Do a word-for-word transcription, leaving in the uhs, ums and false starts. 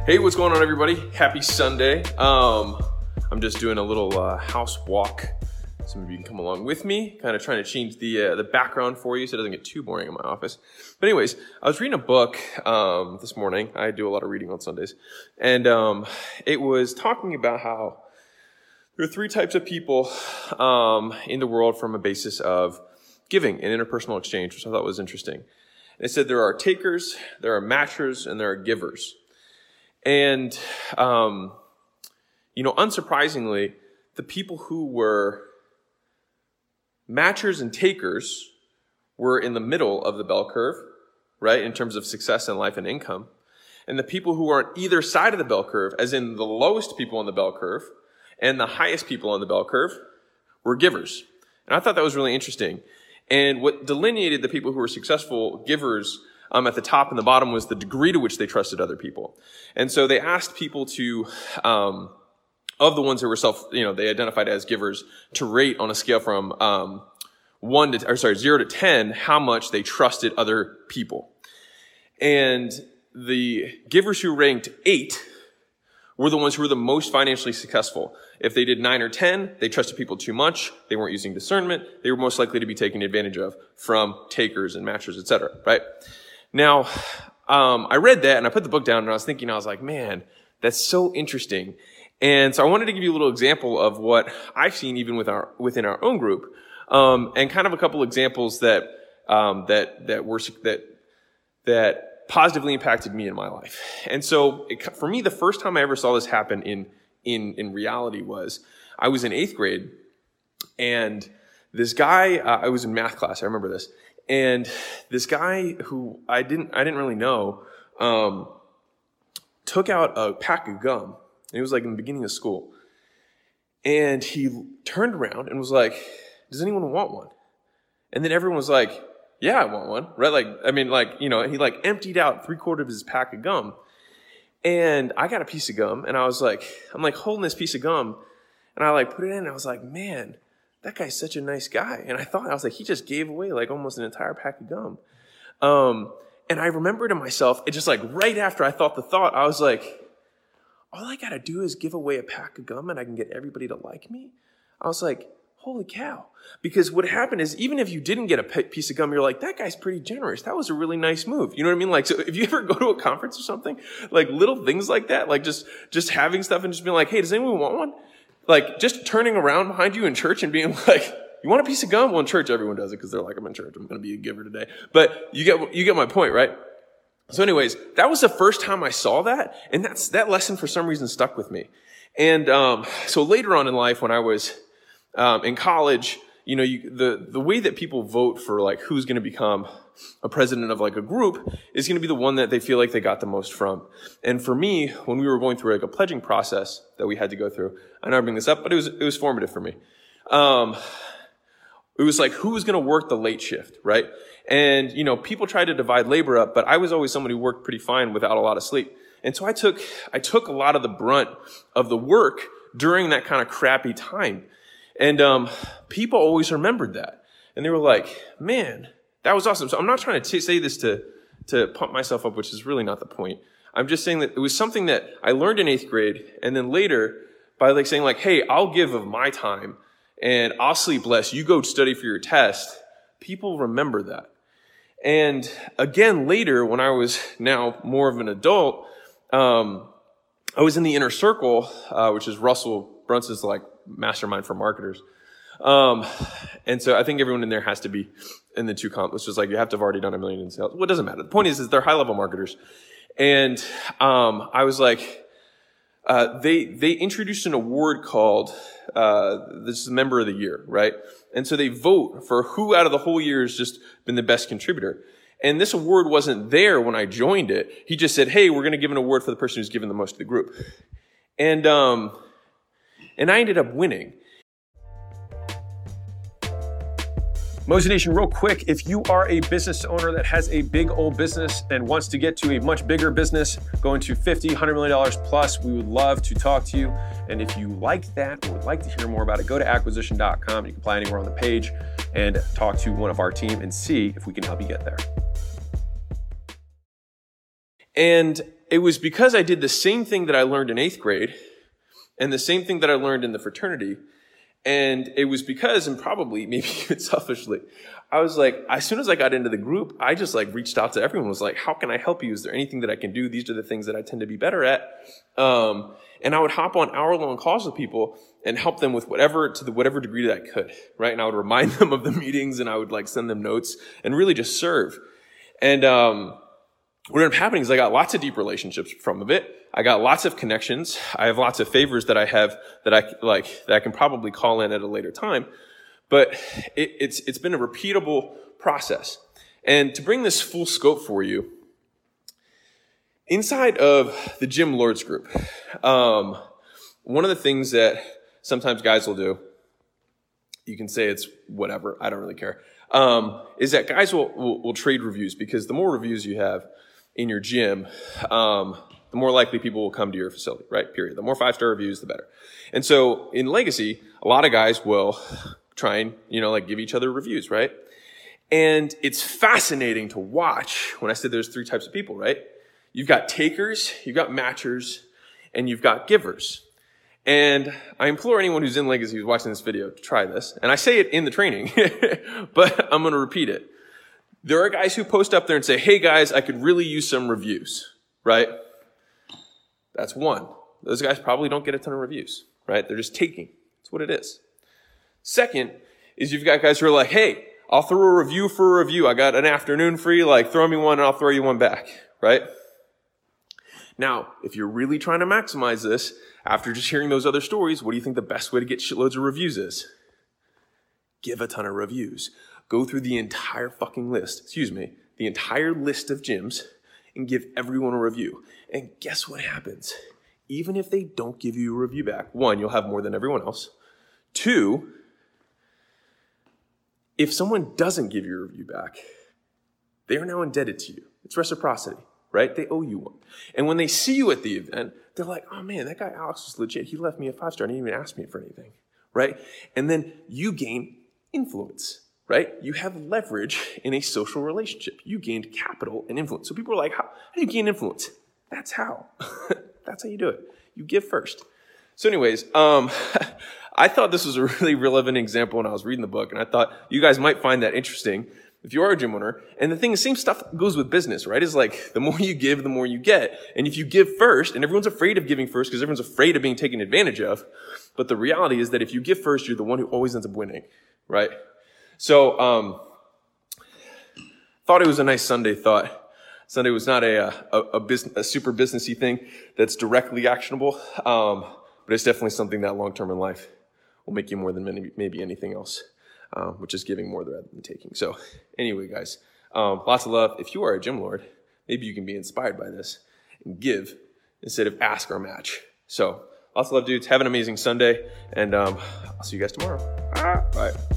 Hey, what's going on, everybody? Happy Sunday. Um, I'm just doing a little uh, house walk. Some of you can come along with me, kind of trying to change the uh, the background for you so it doesn't get too boring in my office. But anyways, I was reading a book um, this morning. I do a lot of reading on Sundays. And um, it was talking about how there are three types of people um, in the world from a basis of giving and interpersonal exchange, which I thought was interesting. And it said there are takers, there are matchers, and there are givers. And, um, you know, unsurprisingly, the people who were matchers and takers were in the middle of the bell curve, right, in terms of success in life and income. And the people who are on either side of the bell curve, as in the lowest people on the bell curve and the highest people on the bell curve, were givers. And I thought that was really interesting. And what delineated the people who were successful givers Um, at the top and the bottom was the degree to which they trusted other people. And so they asked people to, um, of the ones who were self, you know, they identified as givers, to rate on a scale from, um, one to, or sorry, zero to ten, how much they trusted other people. And the givers who ranked eight were the ones who were the most financially successful. If they did nine or ten, they trusted people too much. They weren't using discernment. They were most likely to be taken advantage of from takers and matchers, et cetera, right? Now, um, I read that and I put the book down and I was thinking, I was like, man, that's so interesting. And so I wanted to give you a little example of what I've seen even with our, within our own group, um, and kind of a couple examples that, um, that, that were, that, that positively impacted me in my life. And so it, for me, the first time I ever saw this happen in, in, in reality was I was in eighth grade and this guy, uh, I was in math class. I remember this. And this guy who I didn't, I didn't really know, um, took out a pack of gum. It was like in the beginning of school. And he turned around and was like, does anyone want one? And then everyone was like, yeah, I want one. Right? Like, I mean, like, you know, he like emptied out three quarters of his pack of gum. And I got a piece of gum and I was like, I'm like holding this piece of gum and I like put it in and I was like, man, that guy's such a nice guy. And I thought, I was like, he just gave away like almost an entire pack of gum. Um, and I remember to myself, it just like right after I thought the thought, I was like, all I got to do is give away a pack of gum and I can get everybody to like me. I was like, holy cow. Because what happened is even if you didn't get a piece of gum, you're like, that guy's pretty generous. That was a really nice move. You know what I mean? Like, so if you ever go to a conference or something, like little things like that, like just, just having stuff and just being like, hey, does anyone want one? Like just turning around behind you in church and being like, you want a piece of gum? Well, in church, everyone does it because they're like, I'm in church. I'm going to be a giver today. But you get, you get my point, right? So anyways, that was the first time I saw that. And that's, that lesson for some reason stuck with me. And, um, so later on in life, when I was, um, in college, you know, you, the, the way that people vote for like who's going to become a president of like a group is going to be the one that they feel like they got the most from. And for me, when we were going through like a pledging process that we had to go through, I know I bring this up, but it was, it was formative for me. Um, it was like, who was going to work the late shift, right? And, you know, people tried to divide labor up, but I was always somebody who worked pretty fine without a lot of sleep. And so I took, I took a lot of the brunt of the work during that kind of crappy time. And, um, people always remembered that. And they were like, man, that was awesome. So I'm not trying to t- say this to, to pump myself up, which is really not the point. I'm just saying that it was something that I learned in eighth grade. And then later by like saying like, hey, I'll give of my time and I'll sleep less. You go study for your test. People remember that. And again, later when I was now more of an adult, um, I was in the inner circle, uh, which is Russell Brunson's like mastermind for marketers. Um, and so I think everyone in there has to be in the two comp. It's just like you have to have already done a million in sales. Well, it doesn't matter. The point is, is they're high level marketers. And, um, I was like, uh, they, they introduced an award called, uh, this is member of the year, right? And so they vote for who out of the whole year has just been the best contributor. And this award wasn't there when I joined it. He just said, hey, we're going to give an award for the person who's given the most to the group. And, um, and I ended up winning. Mosey Nation, real quick, if you are a business owner that has a big old business and wants to get to a much bigger business, going to fifty, one hundred million dollars plus, we would love to talk to you. And if you like that or would like to hear more about it, go to acquisition dot com. You can apply anywhere on the page and talk to one of our team and see if we can help you get there. And it was because I did the same thing that I learned in eighth grade and the same thing that I learned in the fraternity. And it was because, and probably maybe even selfishly, I was like, as soon as I got into the group, I just like reached out to everyone, was like, how can I help you? Is there anything that I can do? These are the things that I tend to be better at. Um, and I would hop on hour-long calls with people and help them with whatever, to the whatever degree that I could, right? And I would remind them of the meetings, and I would like send them notes and really just serve. And um, what ended up happening is I got lots of deep relationships from it. I got lots of connections. I have lots of favors that I have that I like that I can probably call in at a later time. But it, it's it's been a repeatable process. And to bring this full scope for you, inside of the Gym Lords group, um, one of the things that sometimes guys will do, you can say it's whatever, I don't really care, um, is that guys will, will, will trade reviews, because the more reviews you have in your gym, um, the more likely people will come to your facility, right? Period. The more five-star reviews, the better. And so in Legacy, a lot of guys will try and, you know, like give each other reviews, right? And it's fascinating to watch when I said there's three types of people, right? You've got takers, you've got matchers, and you've got givers. And I implore anyone who's in Legacy who's watching this video to try this. And I say it in the training, but I'm going to repeat it. There are guys who post up there and say, hey guys, I could really use some reviews, right? That's one. Those guys probably don't get a ton of reviews, right? They're just taking. That's what it is. Second is you've got guys who are like, hey, I'll throw a review for a review. I got an afternoon free, like throw me one and I'll throw you one back, right? Now, if you're really trying to maximize this, after just hearing those other stories, what do you think the best way to get shitloads of reviews is? Give a ton of reviews. Go through the entire fucking list, excuse me, the entire list of gyms and give everyone a review. And guess what happens? Even if they don't give you a review back, one, you'll have more than everyone else. Two, if someone doesn't give you a review back, they are now indebted to you. It's reciprocity, right? They owe you one. And when they see you at the event, they're like, oh man, that guy Alex was legit. He left me a five-star and he didn't even ask me for anything, right? And then you gain influence, right? You have leverage in a social relationship. You gained capital and influence. So people are like, how, how do you gain influence? That's how. That's how you do it. You give first. So anyways, um, I thought this was a really relevant example when I was reading the book, and I thought you guys might find that interesting if you are a gym owner. And the thing, the same stuff goes with business, right? Is like the more you give, the more you get. And if you give first, and everyone's afraid of giving first because everyone's afraid of being taken advantage of, but the reality is that if you give first, you're the one who always ends up winning, right? So, um, thought it was a nice Sunday thought. Sunday was not a a, a, business, a super businessy thing that's directly actionable, um, but it's definitely something that long-term in life will make you more than many, maybe anything else, um, which is giving more rather than taking. So anyway, guys, um, lots of love. If you are a gym lord, maybe you can be inspired by this and give instead of ask or match. So lots of love, dudes. Have an amazing Sunday, and um, I'll see you guys tomorrow. Bye.